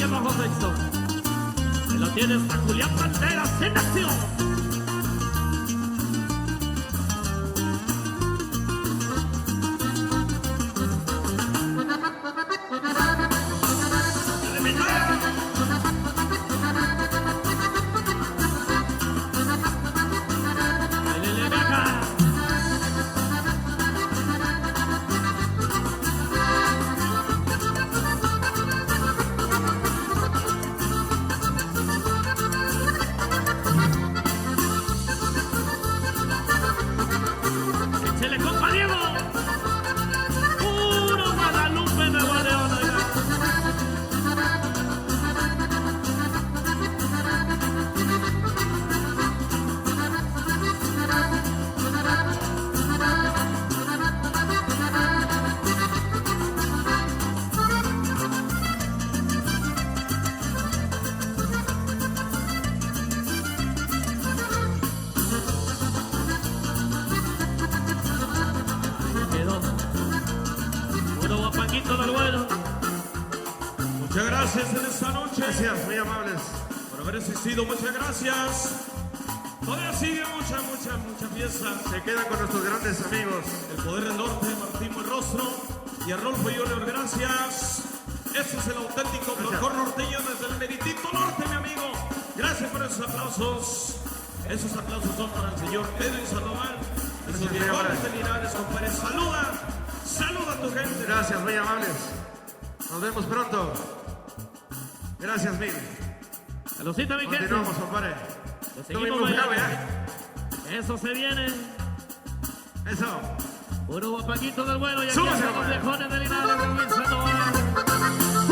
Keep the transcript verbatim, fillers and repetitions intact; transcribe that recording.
bajo texto. Me lo tiene hasta Julián Banderas en acción. Del bueno. Muchas gracias en esta noche. Gracias, muy amables por haber asistido. Muchas gracias. Todavía sigue mucha, mucha, mucha fiesta. Se quedan con nuestros grandes amigos. El Poder del Norte, Martín Buenrostro y Arnolfo Junior. Gracias. Este es el auténtico mejor norteño desde el meritito norte, mi amigo. Gracias por esos aplausos. Esos aplausos son para el señor Edwin Sandoval. Esos viejones de Linares, compadre. Saluda. Saluda a tu gente. Gracias, muy amables. Nos vemos pronto. Gracias, mil. Saludcita, mi gente. Continuamos, compadre. Lo seguimos bailando. ¿eh? Eso se viene. Eso. Puro guapaquito del bueno. Y aquí Súbase, están los viejones de Linares, Edwin Sandoval.